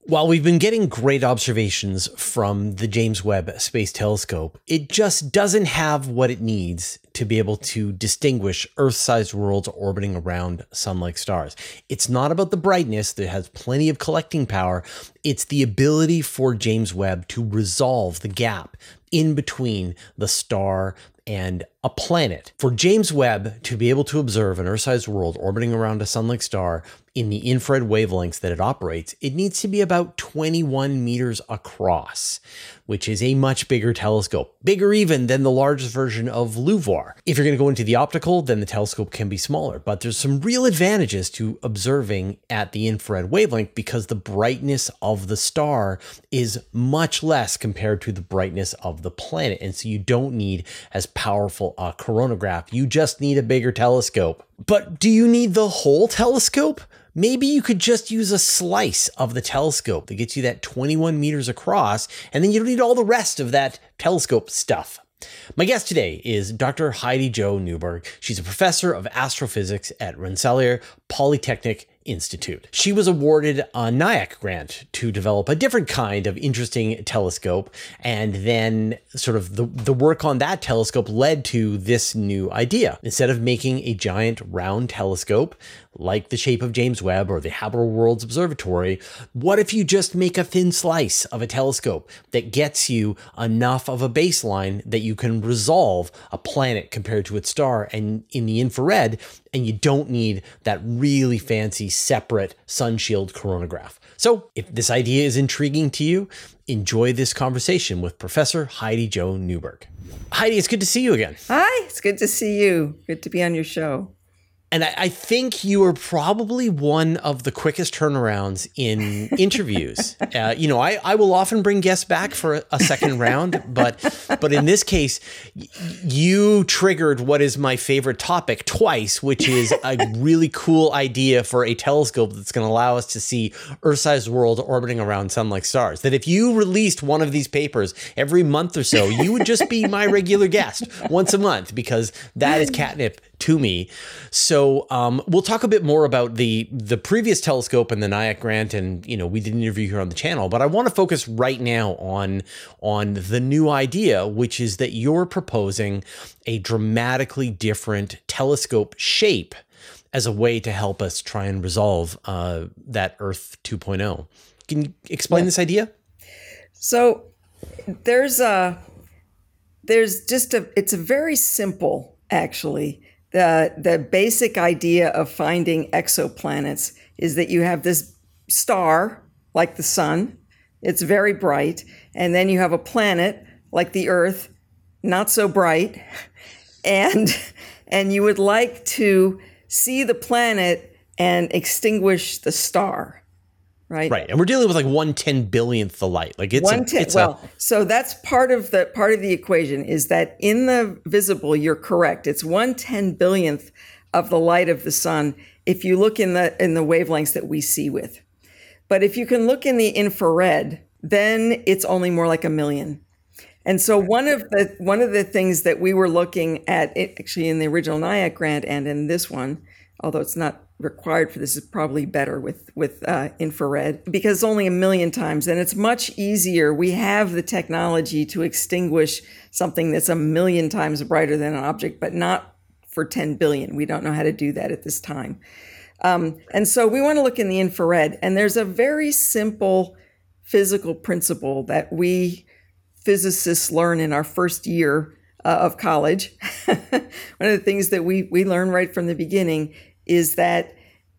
While we've been getting great observations from the James Webb Space Telescope, it just doesn't have what it needs to be able to distinguish Earth-sized worlds orbiting around sun-like stars. It's not about the brightness that has plenty of collecting power. It's the ability for James Webb to resolve the gap in between the star and a planet. For James Webb to be able to observe an Earth-sized world orbiting around a sun-like star in the infrared wavelengths that it operates, it needs to be about 21 meters across, which is a much bigger telescope, bigger even than the largest version of LUVOIR. If you're going to go into the optical, then the telescope can be smaller, but there's some real advantages to observing at the infrared wavelength because the brightness of the star is much less compared to the brightness of the planet, and so you don't need as powerful a coronagraph. You just need a bigger telescope. But do you need the whole telescope? Maybe you could just use a slice of the telescope that gets you that 21 meters across, and then you don't need all the rest of that telescope stuff. My guest today is Dr. Heidi Jo Newberg. She's a professor of astrophysics at Rensselaer Polytechnic Institute. She was awarded a NIAC grant to develop a different kind of interesting telescope, and then sort of the work on that telescope led to this new idea. Instead of making a giant round telescope like the shape of James Webb or the Habitable Worlds Observatory, what if you just make a thin slice of a telescope that gets you enough of a baseline that you can resolve a planet compared to its star and in the infrared, and you don't need that really fancy separate sunshield coronagraph. So if this idea is intriguing to you, enjoy this conversation with Professor Heidi Jo Newberg. Heidi, it's good to see you again. Hi, it's good to see you. Good to be on your show. And I think you are probably one of the quickest turnarounds in interviews. I will often bring guests back for a second round, but in this case, you triggered what is my favorite topic twice, which is a really cool idea for a telescope that's going to allow us to see Earth-sized worlds orbiting around sun-like stars. That if you released one of these papers every month or so, you would just be my regular guest once a month, because that is catnip to me. So we'll talk a bit more about the previous telescope and the NIAC grant, and we did an interview here on the channel, but I want to focus right now on the new idea, which is that you're proposing a dramatically different telescope shape as a way to help us try and resolve that Earth 2.0. Can you explain this idea? So it's a very simple, actually. The basic idea of finding exoplanets is that you have this star like the sun, it's very bright, and then you have a planet like the Earth, not so bright, and you would like to see the planet and extinguish the star. Right. And we're dealing with like 1/10,000,000th the light. Like so that's part of the equation, is that in the visible, you're correct. It's 1/10,000,000th of the light of the sun if you look in the wavelengths that we see with. But if you can look in the infrared, then it's only more like 1,000,000. And so one of the things that we were looking at, actually in the original NIAC grant and in this one, although it's not required for this, is probably better with infrared, because it's only 1,000,000 times, and it's much easier. We have the technology to extinguish something that's 1,000,000 times brighter than an object, but not for 10 billion. We don't know how to do that at this time. And so we want to look in the infrared, and there's a very simple physical principle that we physicists learn in our first year of college. One of the things that we learn right from the beginning is that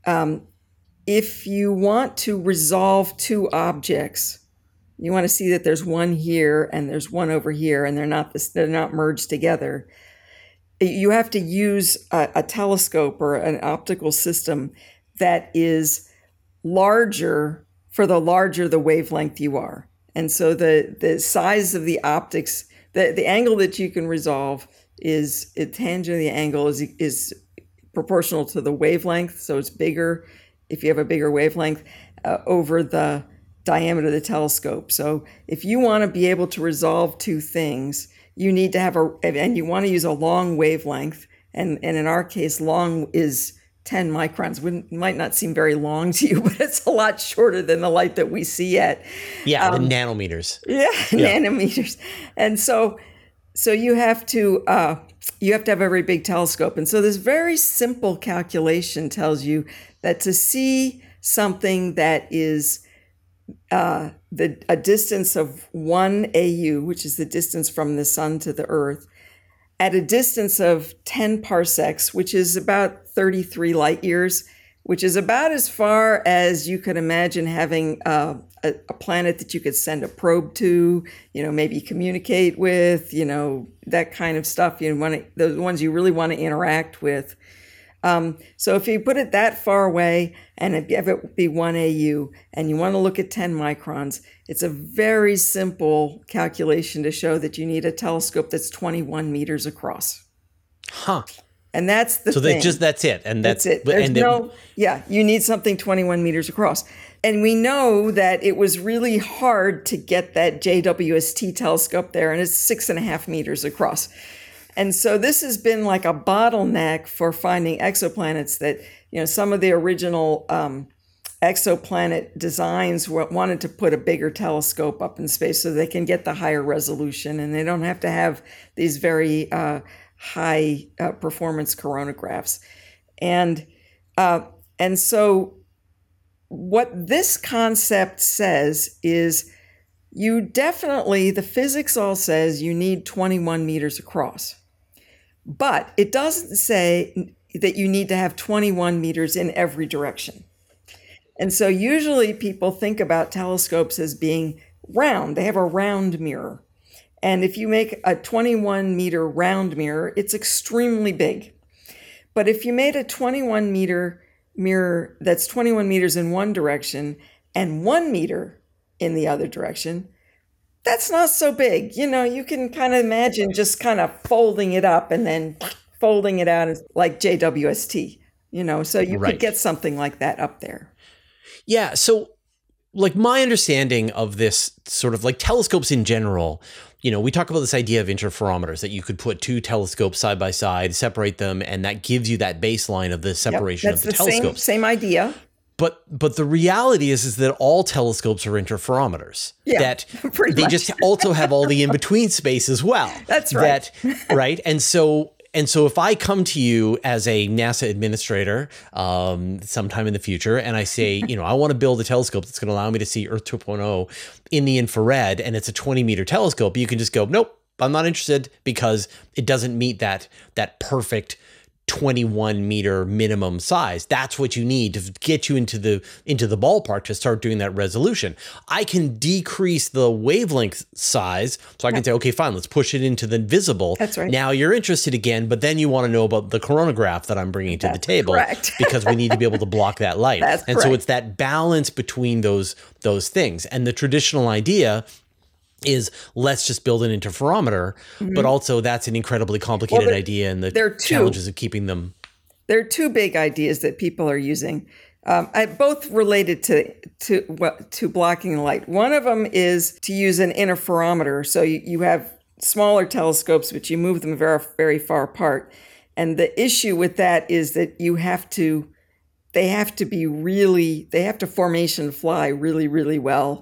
if you want to resolve two objects, you want to see that there's one here and there's one over here, and they're not merged together. You have to use a telescope or an optical system that is larger for the larger the wavelength you are. And so the size of the optics, the angle that you can resolve is tangent to the angle is proportional to the wavelength. So it's bigger if you have a bigger wavelength over the diameter of the telescope. So if you want to be able to resolve two things, you need to have and you want to use a long wavelength. And in our case, long is 10 microns. Might not seem very long to you, but it's a lot shorter than the light that we see at. Yeah, the nanometers. Yeah, nanometers. And so you have to have a very big telescope. And so this very simple calculation tells you that to see something that is a distance of 1 AU, which is the distance from the sun to the Earth, at a distance of 10 parsecs, which is about 33 light years, which is about as far as you could imagine having a planet that you could send a probe to, maybe communicate with, that kind of stuff. Those ones you really want to interact with. So if you put it that far away and have it be 1 AU and you want to look at 10 microns, it's a very simple calculation to show that you need a telescope that's 21 meters across. Huh. And that's the thing. So that's it. And that's it. You need something 21 meters across. And we know that it was really hard to get that JWST telescope there, and it's 6.5 meters across. And so this has been like a bottleneck for finding exoplanets that, some of the original exoplanet designs wanted to put a bigger telescope up in space so they can get the higher resolution and they don't have to have these very high performance coronagraphs. And so what this concept says is the physics all says you need 21 meters across. But it doesn't say that you need to have 21 meters in every direction. And so usually people think about telescopes as being round. They have a round mirror. And if you make a 21 meter round mirror, it's extremely big. But if you made a 21 meter mirror that's 21 meters in one direction and 1 meter in the other direction, that's not so big. You can kind of imagine just kind of folding it up and then folding it out like JWST, so you could get something like that up there. Yeah. So like my understanding of this sort of like telescopes in general, we talk about this idea of interferometers, that you could put two telescopes side by side, separate them, and that gives you that baseline of the separation of the telescopes. Same idea. But the reality is that all telescopes are interferometers. Yeah, that they just also have all the in-between space as well. That's right. Right. And so if I come to you as a NASA administrator sometime in the future and I say, I want to build a telescope that's going to allow me to see Earth 2.0 in the infrared, and it's a 20-meter telescope, you can just go, nope, I'm not interested because it doesn't meet that perfect 21 meter minimum size. That's what you need to get you into the ballpark to start doing that resolution. I can decrease the wavelength size, so I can say, okay, fine, let's push it into the visible. That's right. Now you're interested again, but then you want to know about the coronagraph that I'm bringing to the table, because we need to be able to block that light. So it's that balance between those things. And the traditional idea is let's just build an interferometer, but also that's an incredibly complicated idea, and the challenges of keeping them. There are two big ideas that people are using, both related to blocking the light. One of them is to use an interferometer. So you have smaller telescopes, but you move them very, very far apart. And the issue with that is that they have to formation fly really, really well.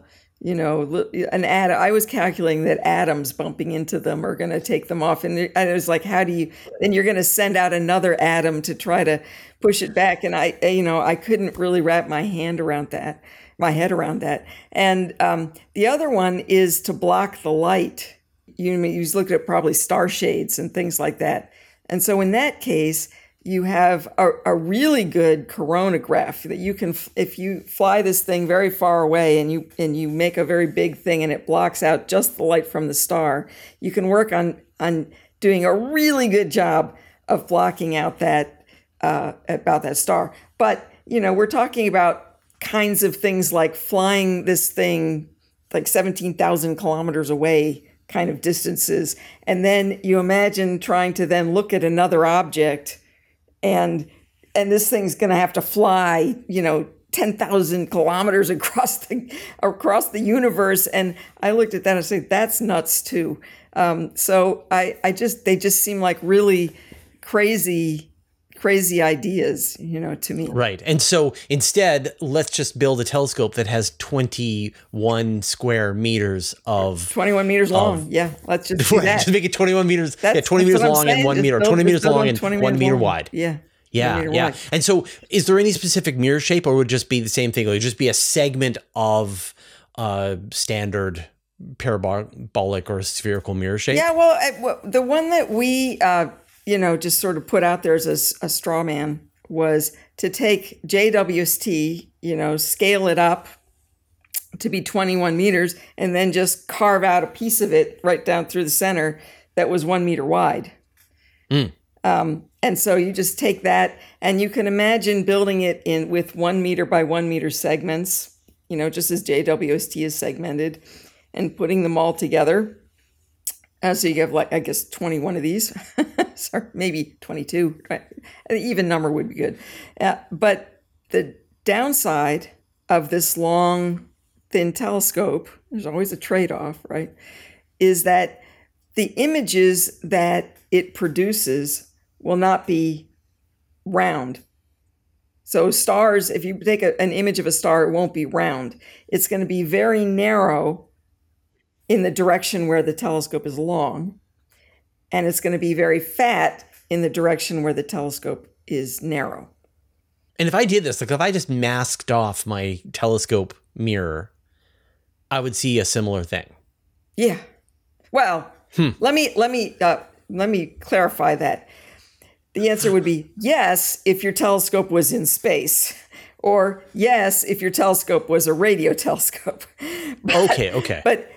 I was calculating that atoms bumping into them are going to take them off. And I was like, then you're going to send out another atom to try to push it back. And I couldn't really wrap my head around that. And the other one is to block the light. You look at probably star shades and things like that. And so in that case, you have a really good coronagraph that you can, if you fly this thing very far away and you make a very big thing and it blocks out just the light from the star, you can work on doing a really good job of blocking out about that star. But we're talking about kinds of things like flying this thing like 17,000 kilometers away kind of distances, and then you imagine trying to then look at another object. And this thing's going to have to fly, 10,000 kilometers across the universe. And I looked at that and said, that's nuts too. So they just seem like really crazy crazy ideas, to me. Right. And so instead, let's just build a telescope that has 21 square meters of 21 meters long. Yeah, let's just do that. Just make it 21 meters. 20 meters long and 1 meter. 20 meters long and 1 meter wide. Yeah. Yeah, yeah. And so is there any specific mirror shape, or would it just be the same thing? It would just be a segment of standard parabolic or spherical mirror shape? Yeah, well, the one that we, just sort of put out there as a straw man was to take JWST, scale it up to be 21 meters, and then just carve out a piece of it right down through the center that was 1 meter wide. And so you just take that, and you can imagine building it in with 1 meter by 1 meter segments, just as JWST is segmented, and putting them all together. So you have 21 of these, sorry, maybe 22. Right? An even number would be good. But the downside of this long, thin telescope, there's always a trade-off, right, is that the images that it produces will not be round. So stars, if you take an image of a star, it won't be round. It's going to be very narrow in the direction where the telescope is long, and it's going to be very fat in the direction where the telescope is narrow. And if I did this, like if I just masked off my telescope mirror, I would see a similar thing. Yeah. Well, let me clarify that. The answer would be yes if your telescope was in space, or yes if your telescope was a radio telescope. Okay. But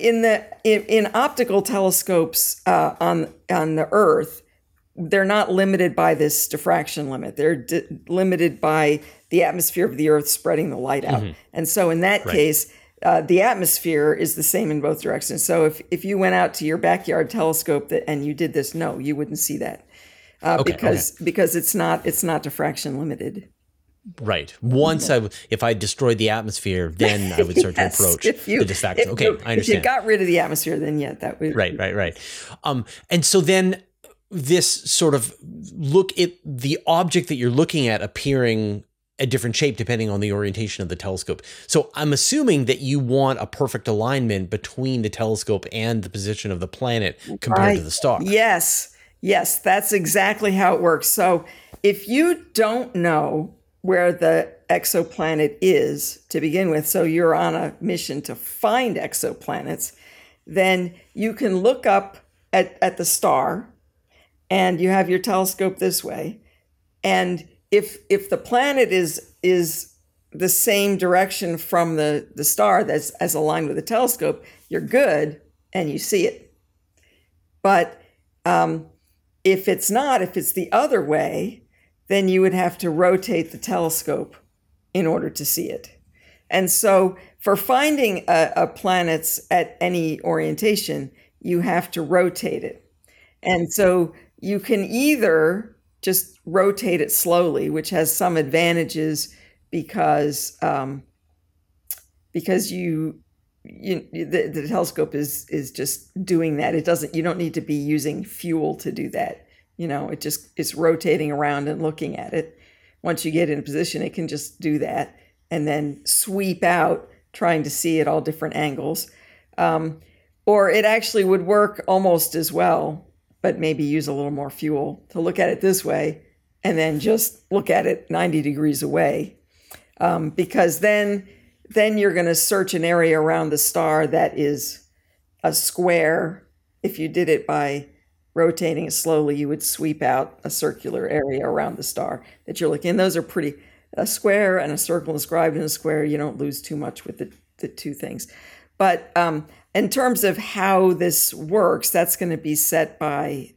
in optical telescopes on the Earth, they're not limited by this diffraction limit. They're limited by the atmosphere of the Earth spreading the light out. And so in that case, the atmosphere is the same in both directions. So if you went out to your backyard telescope and you did this, no, you wouldn't see that. Because it's not diffraction limited. Right. Once if I destroyed the atmosphere, then I would start to approach the diffraction. Okay, I understand. If you got rid of the atmosphere, then that would. Right. And so then this sort of look at the object that you're looking at appearing a different shape depending on the orientation of the telescope. So I'm assuming that you want a perfect alignment between the telescope and the position of the planet compared to the star. Yes, that's exactly how it works. So if you don't know where the exoplanet is to begin with, so you're on a mission to find exoplanets, then you can look up at the star, and you have your telescope this way. And if the planet is the same direction from the star that's as aligned with the telescope, you're good and you see it. But if it's not, if it's the other way, then you would have to rotate the telescope in order to see it. And so for finding a planets at any orientation, you have to rotate it. And so you can either just rotate it slowly, which has some advantages because the telescope is just doing that. You don't need to be using fuel to do that. It's rotating around and looking at it. Once you get in position, it can just do that and then sweep out, trying to see at all different angles. Or it actually would work almost as well, but maybe use a little more fuel to look at it this way and then just look at it 90 degrees away. Because then you're going to search an area around the star that is a square. If you did it by rotating it slowly, you would sweep out a circular area around the star that you're looking. And those are pretty, a square and a circle inscribed in a square, you don't lose too much with the two things. But in terms of how this works, that's going to be set by,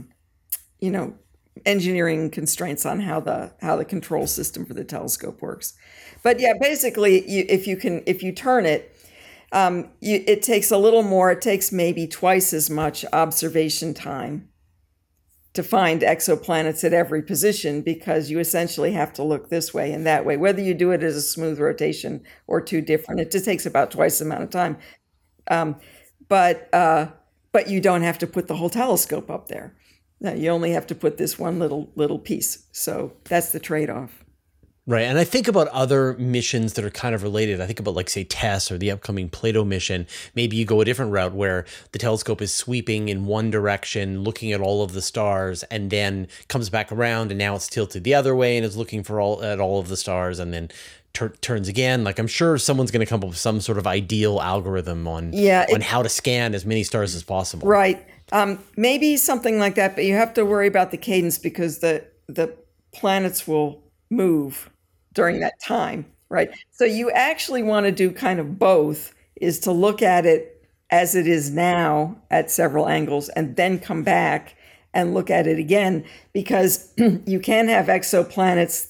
engineering constraints on how the control system for the telescope works. But yeah, basically, if you turn it, it takes a little more. It takes maybe twice as much observation time to find exoplanets at every position, because you essentially have to look this way and that way. Whether you do it as a smooth rotation or two different, it just takes about twice the amount of time. But you don't have to put the whole telescope up there. Now, you only have to put this one little piece. So that's the trade-off. Right. And I think about other missions that are kind of related. I think about, like, say, TESS or the upcoming Plato mission. Maybe you go a different route where the telescope is sweeping in one direction, looking at all of the stars, and then comes back around, and now it's tilted the other way and is looking for all of the stars, and then turns again. Like, I'm sure someone's going to come up with some sort of ideal algorithm on how to scan as many stars as possible. Right. Maybe something like that, but you have to worry about the cadence because the planets will move during that time, right? So you actually want to do kind of both, is to look at it as it is now at several angles and then come back and look at it again, because you can have exoplanets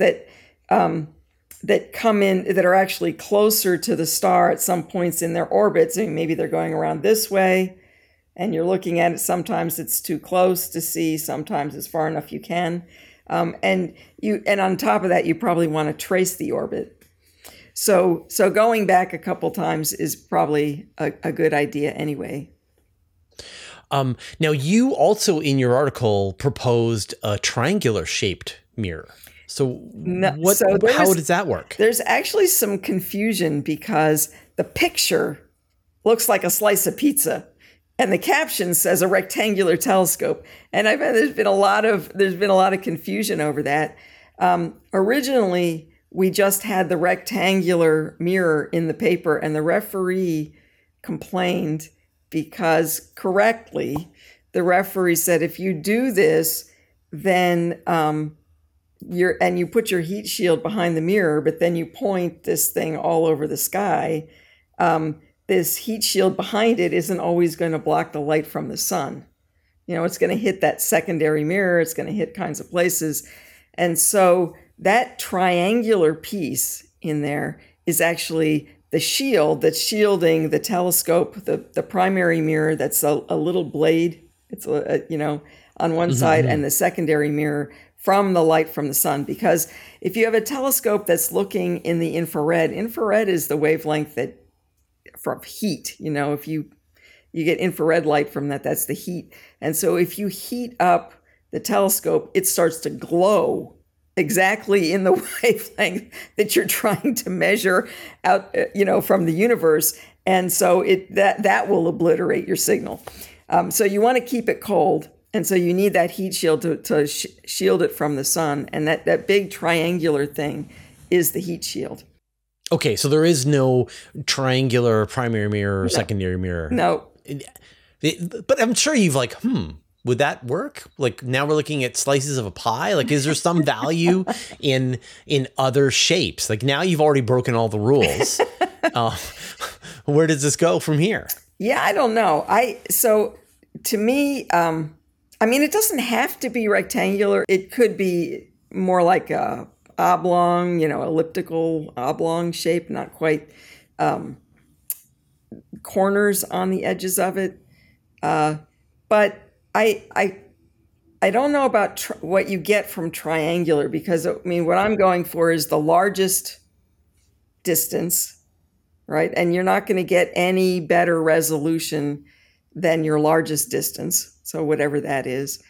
that come in that are actually closer to the star at some points in their orbits. And maybe they're going around this way and you're looking at it. Sometimes it's too close to see, sometimes it's far enough you can. And on top of that, you probably want to trace the orbit. So going back a couple times is probably a good idea anyway. Now, you also in your article proposed a triangular shaped mirror. So how does that work? There's actually some confusion because the picture looks like a slice of pizza, and the caption says a rectangular telescope. And there's been a lot of confusion over that. Originally, we just had the rectangular mirror in the paper, and the referee complained because correctly, the referee said, if you do this, then you put your heat shield behind the mirror, but then you point this thing all over the sky, this heat shield behind it isn't always going to block the light from the sun. It's going to hit that secondary mirror. It's going to hit kinds of places. And so that triangular piece in there is actually the shield that's shielding the telescope, the primary mirror that's a little blade. It's, on one side, and the secondary mirror from the light from the sun. Because if you have a telescope that's looking in the infrared is the wavelength from heat. If you get infrared light from that's the heat. And so if you heat up the telescope, it starts to glow exactly in the wavelength that you're trying to measure out, from the universe. And so that will obliterate your signal. So you want to keep it cold. And so you need that heat shield to shield it from the sun. And that big triangular thing is the heat shield. Okay, so there is no triangular primary mirror or secondary mirror. No. But I'm sure you've would that work? Like, now we're looking at slices of a pie. Like, is there some value in other shapes? Like, now you've already broken all the rules. Where does this go from here? Yeah, I don't know. So to me, it doesn't have to be rectangular. It could be more like a oblong, elliptical oblong shape, not quite corners on the edges of it. But I don't know about what you get from triangular, because what I'm going for is the largest distance, right? And you're not going to get any better resolution than your largest distance. So whatever that is.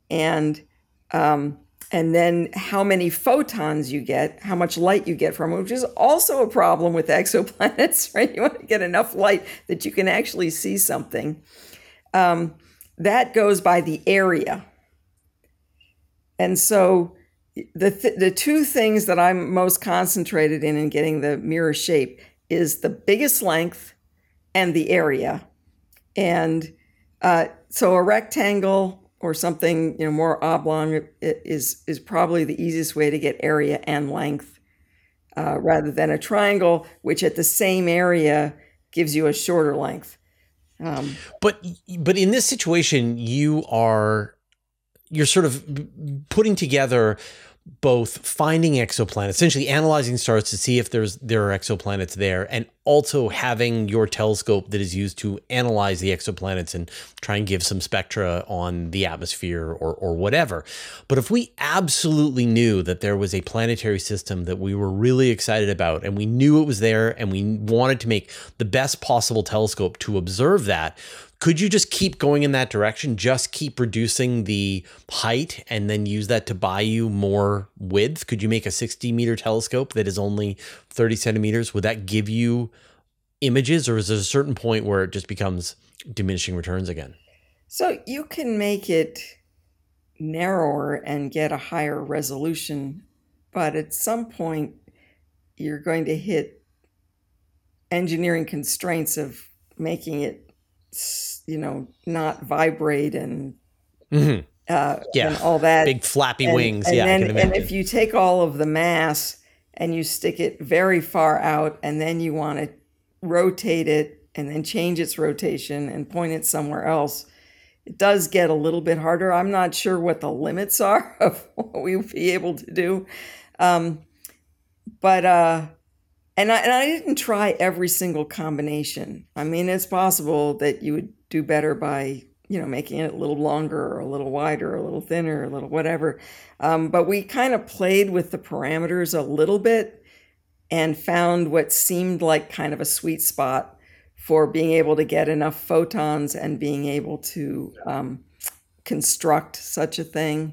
And then how many photons you get, how much light you get from it, which is also a problem with exoplanets, right? You want to get enough light that you can actually see something. That goes by the area. And so the two things that I'm most concentrated in getting the mirror shape is the biggest length and the area. And so a rectangle or something more oblong is probably the easiest way to get area and length, rather than a triangle, which at the same area gives you a shorter length. But in this situation, you're sort of putting together both finding exoplanets, essentially analyzing stars to see if there are exoplanets there, and also having your telescope that is used to analyze the exoplanets and try and give some spectra on the atmosphere or whatever. But if we absolutely knew that there was a planetary system that we were really excited about, and we knew it was there, and we wanted to make the best possible telescope to observe that, could you just keep going in that direction, just keep reducing the height and then use that to buy you more width? Could you make a 60-meter telescope that is only 30 centimeters? Would that give you images, or is there a certain point where it just becomes diminishing returns again? So you can make it narrower and get a higher resolution, but at some point you're going to hit engineering constraints of making it, not vibrate and and all that. Big flappy wings. And I can imagine. And if you take all of the mass and you stick it very far out, and then you want to rotate it and then change its rotation and point it somewhere else, it does get a little bit harder. I'm not sure what the limits are of what we would be able to do. And I didn't try every single combination. I mean, it's possible that you would do better by, making it a little longer or a little wider, or a little thinner, or a little whatever. But we kind of played with the parameters a little bit and found what seemed like kind of a sweet spot for being able to get enough photons and being able to construct such a thing,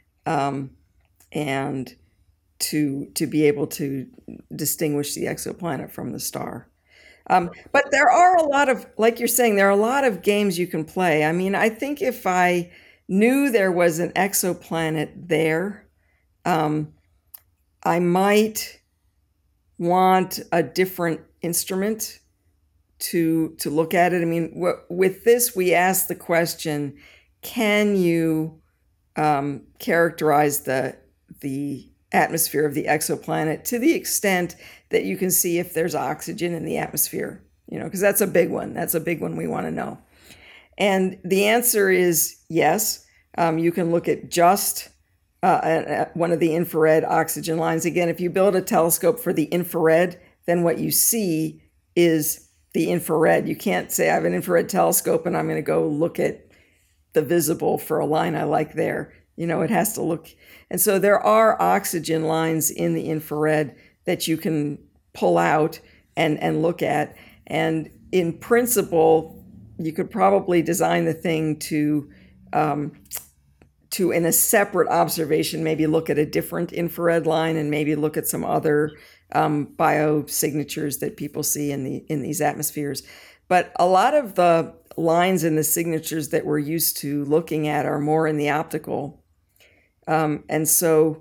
and to be able to distinguish the exoplanet from the star. But there are a lot of, like you're saying, there are a lot of games you can play. I mean, I think if I knew there was an exoplanet there, I might want a different instrument to look at it. I mean, with this, we ask the question, can you characterize the atmosphere of the exoplanet to the extent that you can see if there's oxygen in the atmosphere, because that's a big one. That's a big one we want to know. And the answer is yes. You can look at just one of the infrared oxygen lines. Again, if you build a telescope for the infrared, then what you see is the infrared. You can't say I have an infrared telescope and I'm going to go look at the visible for a line I like there. It has to look. And so there are oxygen lines in the infrared that you can pull out and look at. And in principle, you could probably design the thing to in a separate observation, maybe look at a different infrared line and maybe look at some other biosignatures that people see in these atmospheres. But a lot of the lines in the signatures that we're used to looking at are more in the optical. And so,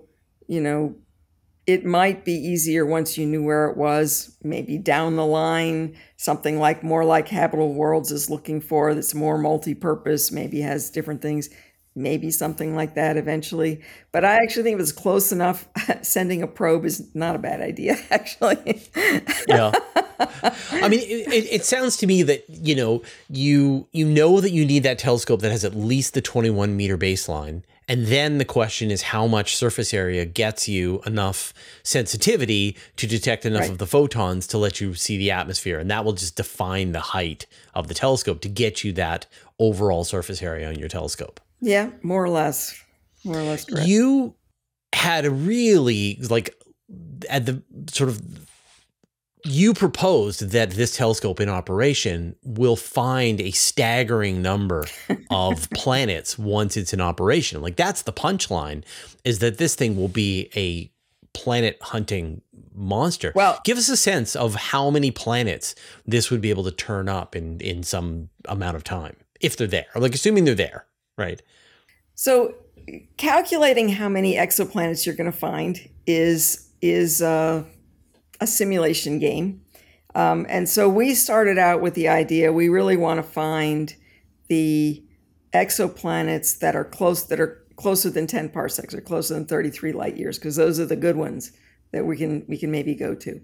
it might be easier once you knew where it was, maybe down the line, something more like Habitable Worlds is looking for, that's more multi-purpose, maybe has different things, maybe something like that eventually. But I actually think if it's close enough, sending a probe is not a bad idea, actually. Yeah. I mean, it sounds to me that, you know that you need that telescope that has at least the 21-meter baseline. And then the question is how much surface area gets you enough sensitivity to detect enough of the photons to let you see the atmosphere. And that will just define the height of the telescope to get you that overall surface area on your telescope. Yeah, more or less correct. You had a really, at the sort of, you proposed that this telescope in operation will find a staggering number of planets once it's in operation. That's the punchline, is that this thing will be a planet hunting monster. Well, give us a sense of how many planets this would be able to turn up in some amount of time, if they're there, assuming they're there, right? So calculating how many exoplanets you're going to find is a simulation game. And so we started out with the idea we really want to find the exoplanets that are closer than 10 parsecs or closer than 33 light years, because those are the good ones that we can maybe go to.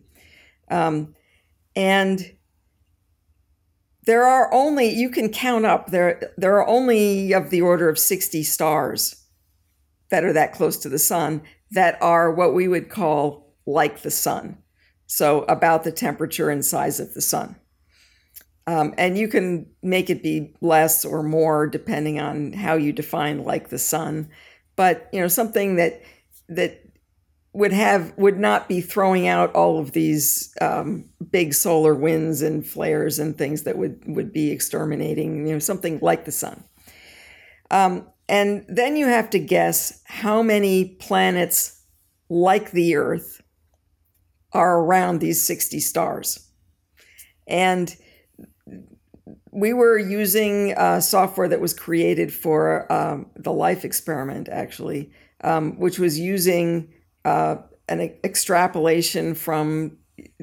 And there are only, you can count up, there are only of the order of 60 stars that are that close to the sun that are what we would call like the sun. So about the temperature and size of the sun. And you can make it be less or more depending on how you define like the sun. But, something that would not be throwing out all of these big solar winds and flares and things that would be exterminating, something like the sun. And then you have to guess how many planets like the Earth are around these 60 stars. And we were using software that was created for the LIFE experiment, actually, which was using an extrapolation from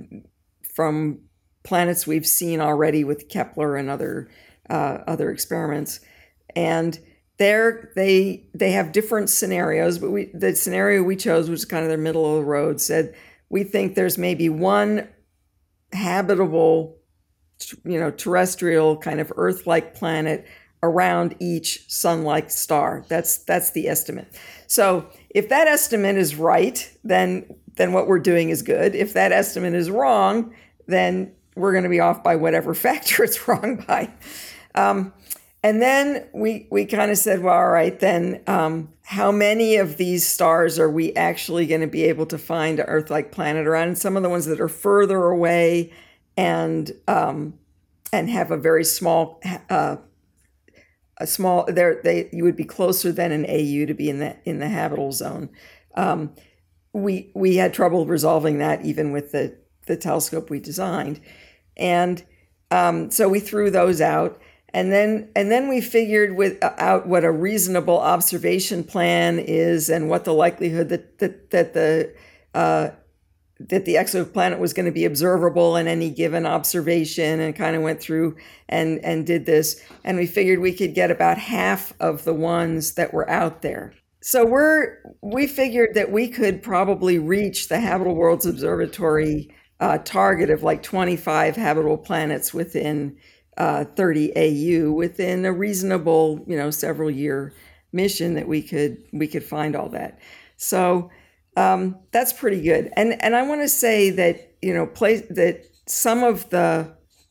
planets we've seen already with Kepler and other experiments. And they have different scenarios, but the scenario we chose, which is kind of the middle of the road, said we think there's maybe one habitable, terrestrial kind of Earth-like planet around each sun-like star. That's the estimate. So if that estimate is right, then what we're doing is good. If that estimate is wrong, then we're going to be off by whatever factor it's wrong by. And then we kind of said, well, all right, then how many of these stars are we actually going to be able to find an Earth-like planet around? And some of the ones that are further away and have a very small, you would be closer than an AU to be in the habitable zone. We had trouble resolving that even with the telescope we designed, and so we threw those out. And then we figured out what a reasonable observation plan is and what the likelihood that the exoplanet was going to be observable in any given observation, and kind of went through and did this. And we figured we could get about half of the ones that were out there. So we figured that we could probably reach the Habitable Worlds Observatory target of like 25 habitable planets within 30 AU within a reasonable, several year mission that we could find all that. So that's pretty good. And I want to say that, that some of the,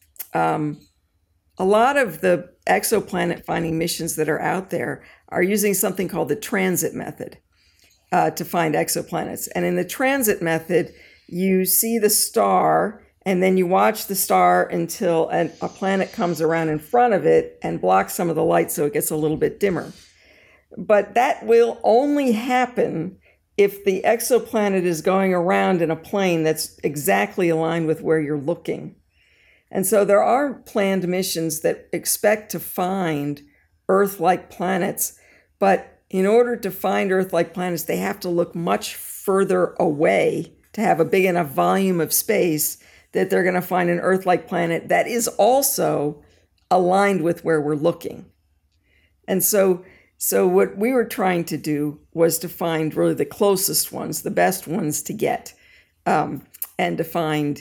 a lot of the exoplanet finding missions that are out there are using something called the transit method to find exoplanets. And in the transit method, you see the star and then you watch the star until a planet comes around in front of it and blocks some of the light so it gets a little bit dimmer. But that will only happen if the exoplanet is going around in a plane that's exactly aligned with where you're looking. And so there are planned missions that expect to find Earth-like planets, but in order to find Earth-like planets, they have to look much further away to have a big enough volume of space that they're going to find an Earth-like planet that is also aligned with where we're looking. And so what we were trying to do was to find really the closest ones, the best ones to get, and to find,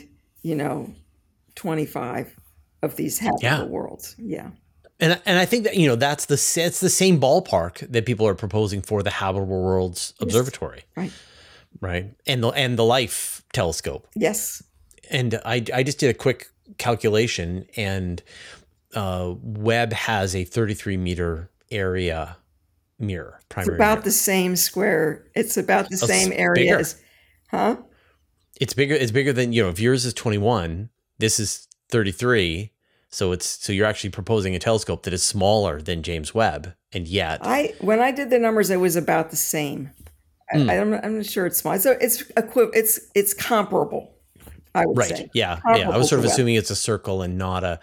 25 of these habitable worlds. Yeah. And I think that, it's the same ballpark that people are proposing for the Habitable Worlds Observatory. Right. Right. And the LIFE telescope. Yes. And I just did a quick calculation, and Webb has a 33-meter area mirror. Primary it's about mirror. The same square. It's about the same area as, huh? It's bigger. It's bigger than, if yours is 21, this is 33. So you're actually proposing a telescope that is smaller than James Webb, and yet when I did the numbers, it was about the same. I'm not sure it's small. So it's comparable, I would say. Yeah. I was sort of assuming it's a circle and not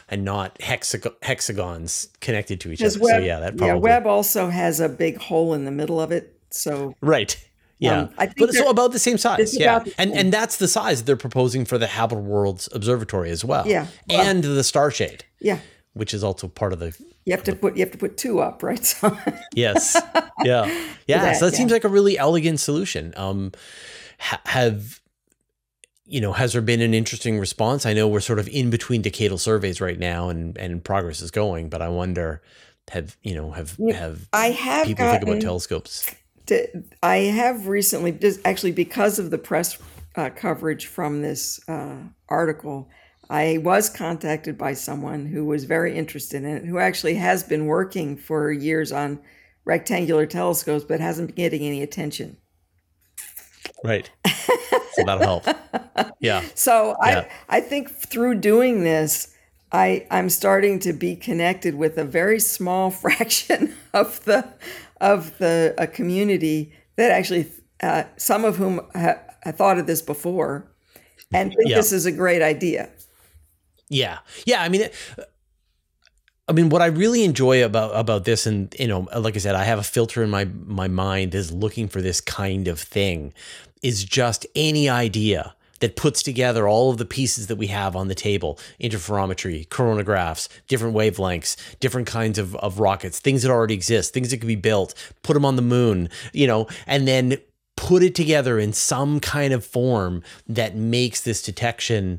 hexagons connected to each other. Webb, so that probably. Yeah, Webb also has a big hole in the middle of it. So right. Yeah. I think but it's about the same size. Yeah. And that's the size they're proposing for the Habitable Worlds Observatory as well. Yeah. And the Starshade. Yeah. Which is also part of the. You have to put two up, right? So yes. Yeah. Yeah. So that seems like a really elegant solution. Has there been an interesting response? I know we're sort of in between decadal surveys right now, and progress is going, but I wonder, have people think about telescopes? I have recently, just actually because of the press coverage from this article, I was contacted by someone who was very interested in it, who actually has been working for years on rectangular telescopes, but hasn't been getting any attention. Right. So that'll help. Yeah. So I think through doing this, I'm starting to be connected with a very small fraction of the community that actually, some of whom have thought of this before and think this is a great idea. Yeah. Yeah. I mean, what I really enjoy about this, and, like I said, I have a filter in my mind is looking for this kind of thing, is just any idea that puts together all of the pieces that we have on the table: interferometry, coronagraphs, different wavelengths, different kinds of rockets, things that already exist, things that could be built, put them on the moon, and then put it together in some kind of form that makes this detection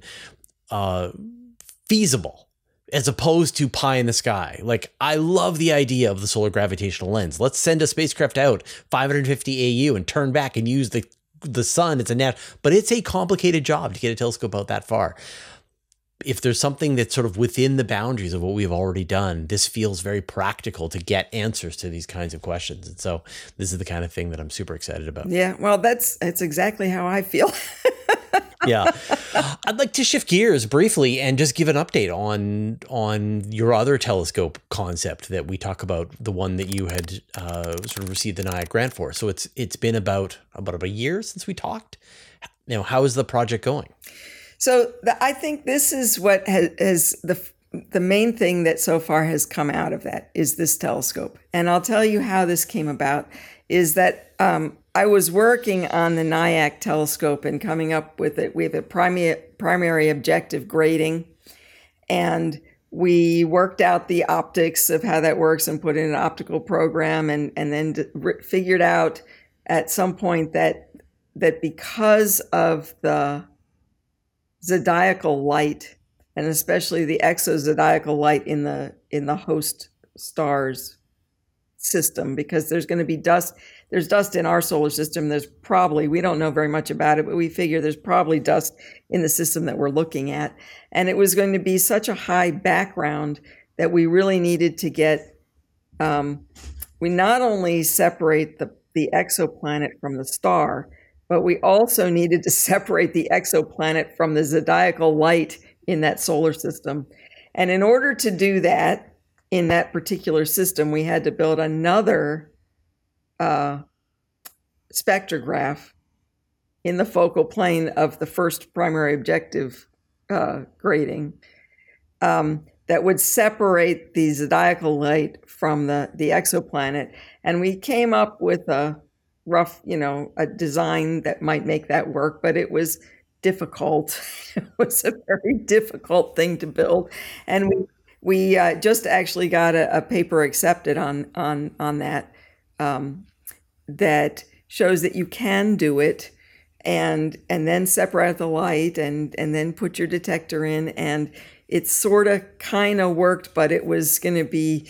feasible, as opposed to pie in the sky. Like, I love the idea of the solar gravitational lens. Let's send a spacecraft out 550 AU and turn back and use the sun. It's but it's a complicated job to get a telescope out that far. If there's something that's sort of within the boundaries of what we've already done, this feels very practical to get answers to these kinds of questions. And so this is the kind of thing that I'm super excited about. Yeah, well, that's exactly how I feel. Yeah. I'd like to shift gears briefly and just give an update on your other telescope concept that we talk about, the one that you had sort of received the NIAC grant for. So it's been about a year since we talked. How is the project going? So I think this is what has the main thing that so far has come out of that is this telescope. And I'll tell you how this came about is that I was working on the NIAC telescope and coming up with it. We have a primary objective grading, and we worked out the optics of how that works and put in an optical program, and then figured out at some point that because of the zodiacal light, and especially the exozodiacal light in the host stars system, because there's going to be dust. There's dust in our solar system. We don't know very much about it, but we figure there's probably dust in the system that we're looking at. And it was going to be such a high background that we really needed to get, we not only separate the exoplanet from the star, but we also needed to separate the exoplanet from the zodiacal light in that solar system. And in order to do that, in that particular system, we had to build another spectrograph in the focal plane of the first primary objective grading that would separate the zodiacal light from the exoplanet. And we came up with a rough, a design that might make that work, but it was difficult. It was a very difficult thing to build. And we just actually got a paper accepted on that that shows that you can do it, and then separate the light and then put your detector in, and it sort of kind of worked, but it was going to be,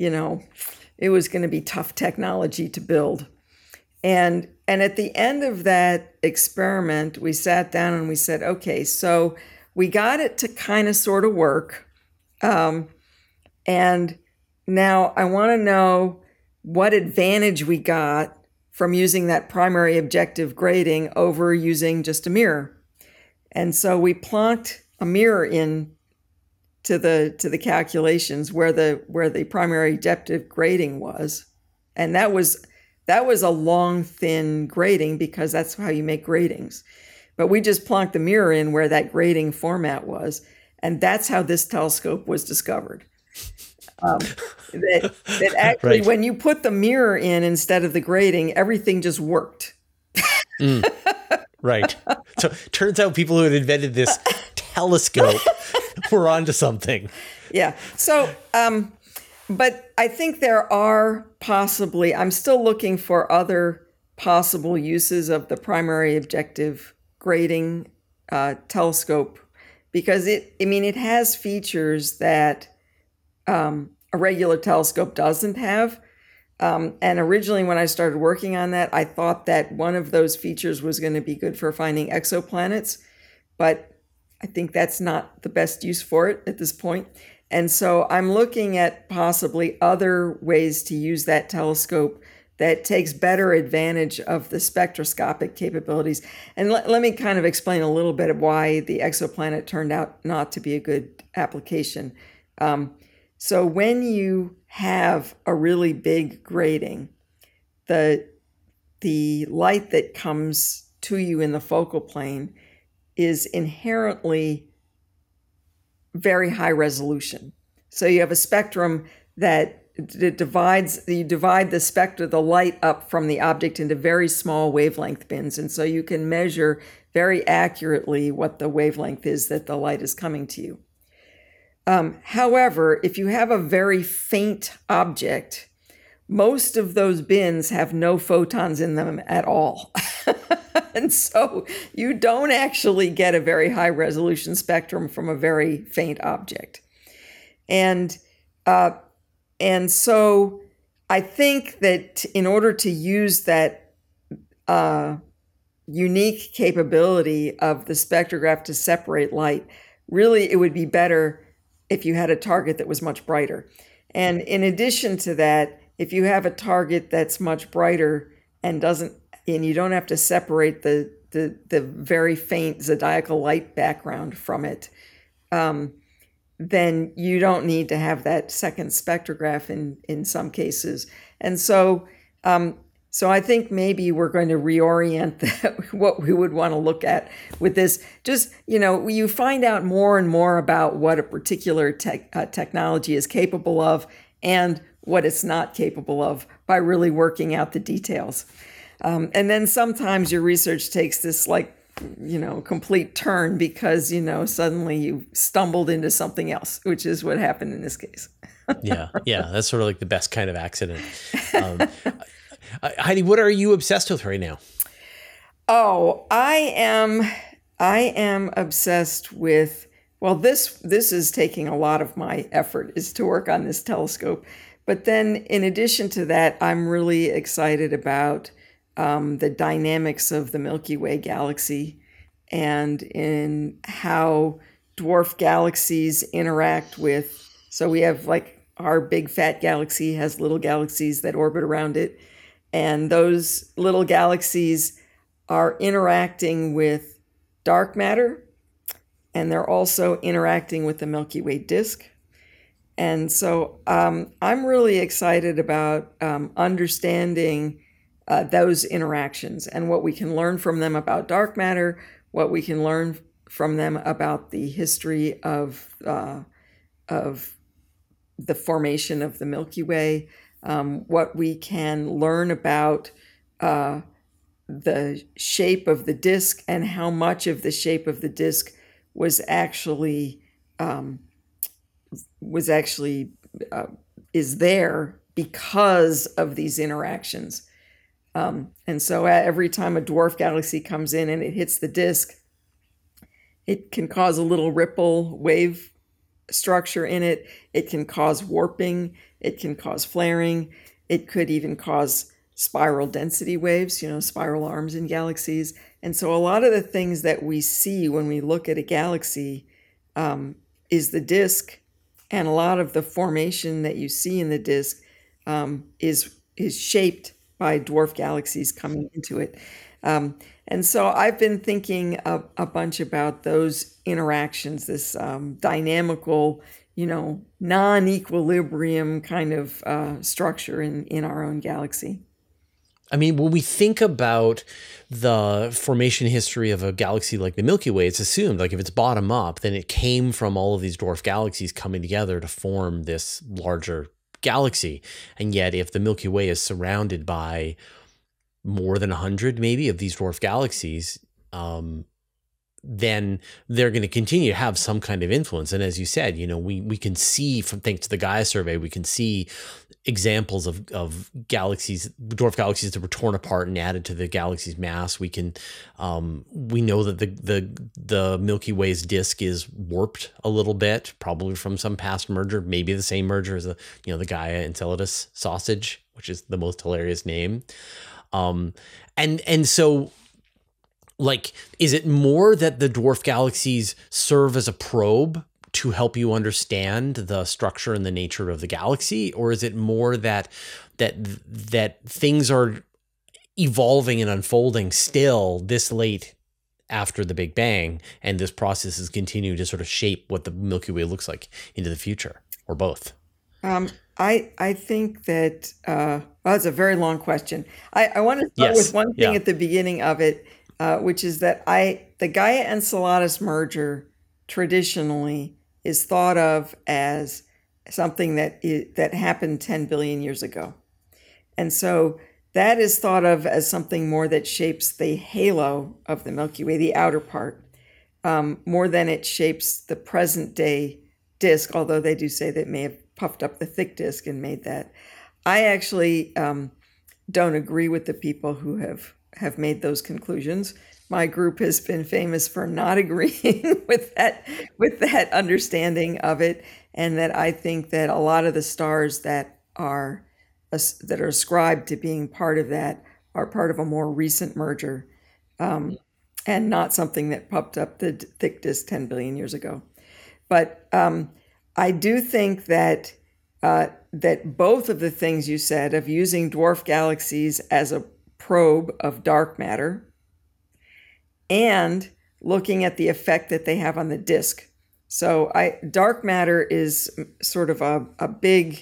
tough technology to build. And at the end of that experiment, we sat down and we said, okay, so we got it to kind of sort of work. And now I want to know what advantage we got from using that primary objective grading over using just a mirror. And so we plonked a mirror in to the calculations where the primary objective grading was. And that was a long, thin grading, because that's how you make gradings. But we just plonked the mirror in where that grading format was. And that's how this telescope was discovered. That actually, right, when you put the mirror in instead of the grading, everything just worked. Right. So turns out people who had invented this telescope were onto something. Yeah. So, but I think there are possibly, I'm still looking for other possible uses of the primary objective grading telescope, because it has features that a regular telescope doesn't have. And originally, when I started working on that, I thought that one of those features was going to be good for finding exoplanets, but I think that's not the best use for it at this point. And so I'm looking at possibly other ways to use that telescope that takes better advantage of the spectroscopic capabilities. And let me kind of explain a little bit of why the exoplanet turned out not to be a good application. So when you have a really big grating, the light that comes to you in the focal plane is inherently very high resolution. So you have a spectrum that you divide the light up from the object into very small wavelength bins. And so you can measure very accurately what the wavelength is that the light is coming to you. However, if you have a very faint object, most of those bins have no photons in them at all. And so you don't actually get a very high resolution spectrum from a very faint object. And so I think that in order to use that unique capability of the spectrograph to separate light, really it would be better if you had a target that was much brighter. And in addition to that, if you have a target that's much brighter and you don't have to separate the very faint zodiacal light background from it, then you don't need to have that second spectrograph in some cases. And so I think maybe we're going to reorient what we would want to look at with this. Just, you find out more and more about what a particular technology is capable of and what it's not capable of by really working out the details. And then sometimes your research takes this complete turn because, suddenly you stumbled into something else, which is what happened in this case. Yeah. That's sort of like the best kind of accident. Heidi, what are you obsessed with right now? Oh, I am obsessed with, well, this is taking a lot of my effort, is to work on this telescope. But then in addition to that, I'm really excited about the dynamics of the Milky Way galaxy and in how dwarf galaxies interact with, so we have our big fat galaxy has little galaxies that orbit around it. And those little galaxies are interacting with dark matter, and they're also interacting with the Milky Way disk. And so I'm really excited about understanding those interactions and what we can learn from them about dark matter, what we can learn from them about the history of the formation of the Milky Way, what we can learn about the shape of the disk and how much of the shape of the disk was actually is there because of these interactions. And so every time a dwarf galaxy comes in and it hits the disk, it can cause a little ripple wave structure in it. It can cause warping. It can cause flaring. It could even cause spiral density waves, spiral arms in galaxies. And so a lot of the things that we see when we look at a galaxy is the disk, and a lot of the formation that you see in the disk is shaped by dwarf galaxies coming into it. And so I've been thinking a bunch about those interactions, this dynamical, non-equilibrium kind of structure in our own galaxy. I mean, when we think about the formation history of a galaxy like the Milky Way, it's assumed if it's bottom up, then it came from all of these dwarf galaxies coming together to form this larger galaxy. And yet if the Milky Way is surrounded by more than 100 maybe of these dwarf galaxies, then they're going to continue to have some kind of influence. And as you said, we can see from, thanks to the Gaia survey, we can see examples of galaxies, dwarf galaxies that were torn apart and added to the galaxy's mass. We know that the Milky Way's disk is warped a little bit, probably from some past merger, maybe the same merger as the Gaia Enceladus sausage, which is the most hilarious name. And so, like, is it more that the dwarf galaxies serve as a probe to help you understand the structure and the nature of the galaxy, or is it more that things are evolving and unfolding still this late after the Big Bang, and this process is continuing to sort of shape what the Milky Way looks like into the future, or both? I think that that's a very long question. I want to start with one thing at the beginning of it, which is that the Gaia Enceladus merger traditionally is thought of as something that happened 10 billion years ago. And so that is thought of as something more that shapes the halo of the Milky Way, the outer part, more than it shapes the present day disk, although they do say that it may have puffed up the thick disk and made that. I actually don't agree with the people who have made those conclusions. My group has been famous for not agreeing with that understanding of it, and that I think that a lot of the stars that are ascribed to being part of that are part of a more recent merger, and not something that popped up the thick disk 10 billion years ago. But I do think that both of the things you said of using dwarf galaxies as a probe of dark matter and looking at the effect that they have on the disk. So dark matter is sort of a big,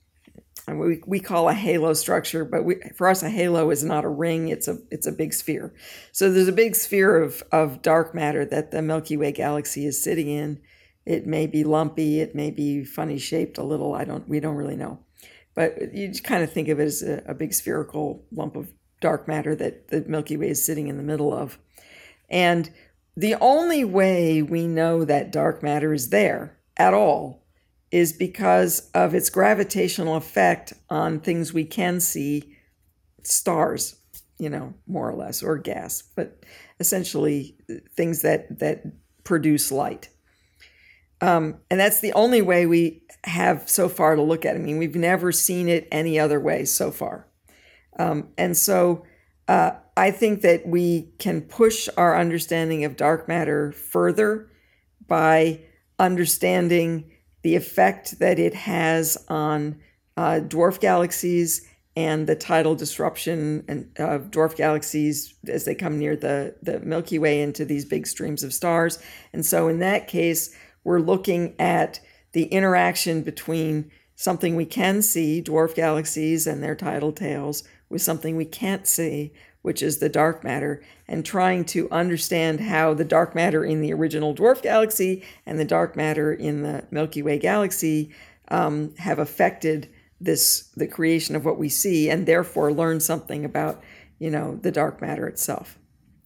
we call a halo structure, but for us a halo is not a ring, it's a big sphere. So there's a big sphere of dark matter that the Milky Way galaxy is sitting in. It may be lumpy, it may be funny shaped a little, we don't really know. But you kind of think of it as a big spherical lump of dark matter that the Milky Way is sitting in the middle of. And the only way we know that dark matter is there at all is because of its gravitational effect on things we can see, stars, more or less, or gas, but essentially things that produce light. And that's the only way we have so far to look at it. I mean, we've never seen it any other way so far. And so I think that we can push our understanding of dark matter further by understanding the effect that it has on dwarf galaxies and the tidal disruption of dwarf galaxies as they come near the Milky Way into these big streams of stars. And so in that case, we're looking at the interaction between something we can see, dwarf galaxies and their tidal tails, with something we can't see, which is the dark matter, and trying to understand how the dark matter in the original dwarf galaxy and the dark matter in the Milky Way galaxy have affected the creation of what we see, and therefore learn something about, the dark matter itself.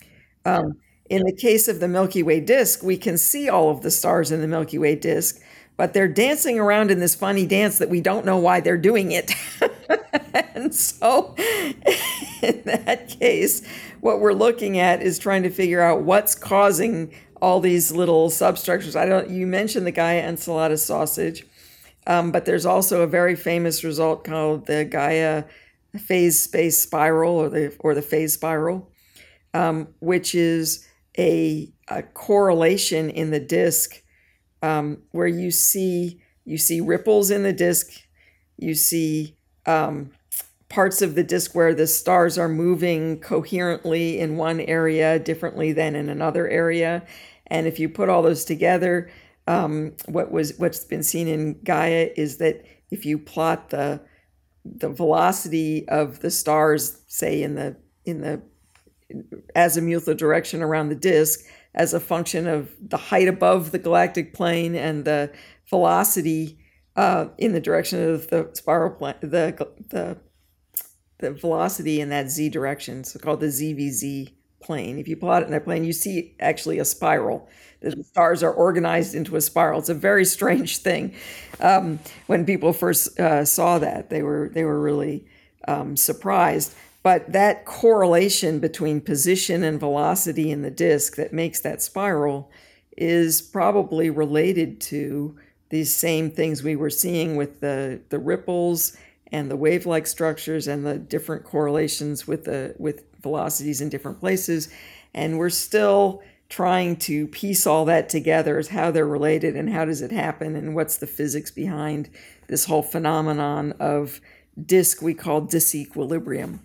In the case of the Milky Way disk, we can see all of the stars in the Milky Way disk, but they're dancing around in this funny dance that we don't know why they're doing it. And so in that case, what we're looking at is trying to figure out what's causing all these little substructures. You mentioned the Gaia Enceladus sausage, but there's also a very famous result called the Gaia phase space spiral or the phase spiral, which is a correlation in the disk where you see ripples in the disk, you see parts of the disk where the stars are moving coherently in one area differently than in another area. And if you put all those together, what's been seen in Gaia is that if you plot the velocity of the stars, say in the azimuthal direction around the disk, as a function of the height above the galactic plane and the velocity in the direction of the spiral plane, the velocity in that z direction, so called the ZVZ plane. If you plot it in that plane, you see actually a spiral. The stars are organized into a spiral. It's a very strange thing. When people first saw that, they were really surprised. But that correlation between position and velocity in the disk that makes that spiral is probably related to these same things we were seeing with the ripples and the wave-like structures and the different correlations with velocities in different places. And we're still trying to piece all that together as how they're related and how does it happen and what's the physics behind this whole phenomenon of disk we call disequilibrium,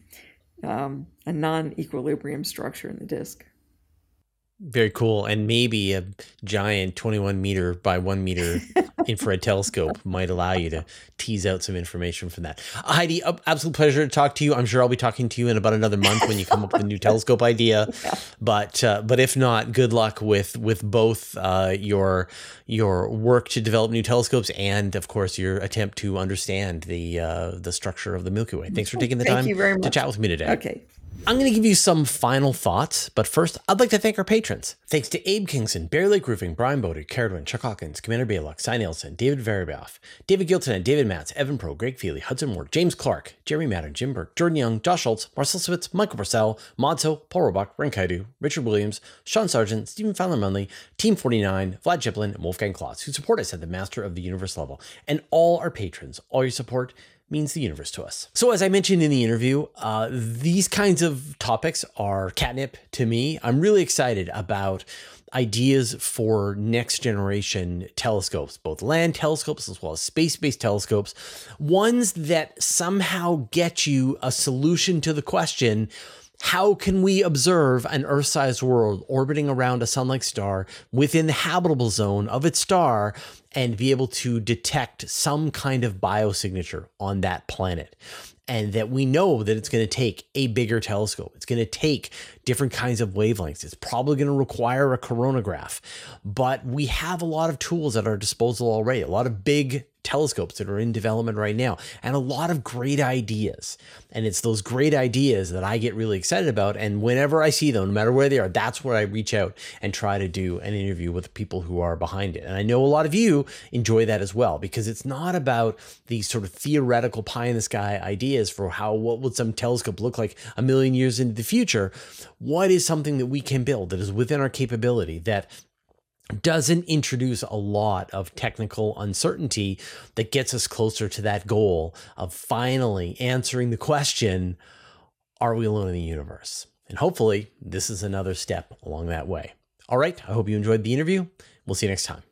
a non-equilibrium structure in the disk. Very cool. And maybe a giant 21 meter by 1 meter infrared telescope might allow you to tease out some information from that. Heidi, absolute pleasure to talk to you. I'm sure I'll be talking to you in about another month when you come up with a new telescope idea. Yeah. But if not, good luck with both your work to develop new telescopes and, of course, your attempt to understand the structure of the Milky Way. Thanks for taking the time to chat with me today. Okay. I'm going to give you some final thoughts, but first, I'd like to thank our patrons. Thanks to Abe Kingston, Bear Lake Roofing, Brian Bode, Caradwin, Chuck Hawkins, Commander Baylock, Cy Nielsen, David Veribioff, David Gilton, David Matz, Evan Pro, Greg Feely, Hudson Ward, James Clark, Jeremy Madden, Jim Burke, Jordan Young, Josh Schultz, Marcel Switz, Michael Purcell, Modso, Paul Robach, Ren Kaidu, Richard Williams, Sean Sargent, Stephen Fowler-Munley, Team 49, Vlad Jiplin, and Wolfgang Klotz, who support us at the Master of the Universe level. And all our patrons, all your support means the universe to us. So as I mentioned in the interview, these kinds of topics are catnip to me. I'm really excited about ideas for next generation telescopes, both land telescopes as well as space-based telescopes, ones that somehow get you a solution to the question, how can we observe an Earth-sized world orbiting around a sun-like star within the habitable zone of its star and be able to detect some kind of biosignature on that planet? And that we know that it's going to take a bigger telescope. It's going to take different kinds of wavelengths. It's probably going to require a coronagraph. But we have a lot of tools at our disposal already, a lot of big telescopes that are in development right now, and a lot of great ideas. And it's those great ideas that I get really excited about. And whenever I see them, no matter where they are, that's where I reach out and try to do an interview with the people who are behind it. And I know a lot of you enjoy that as well, because it's not about these sort of theoretical pie in the sky ideas for what would some telescope look like a million years into the future. What is something that we can build that is within our capability, that doesn't introduce a lot of technical uncertainty, that gets us closer to that goal of finally answering the question, are we alone in the universe? And hopefully this is another step along that way. All right, I hope you enjoyed the interview. We'll see you next time.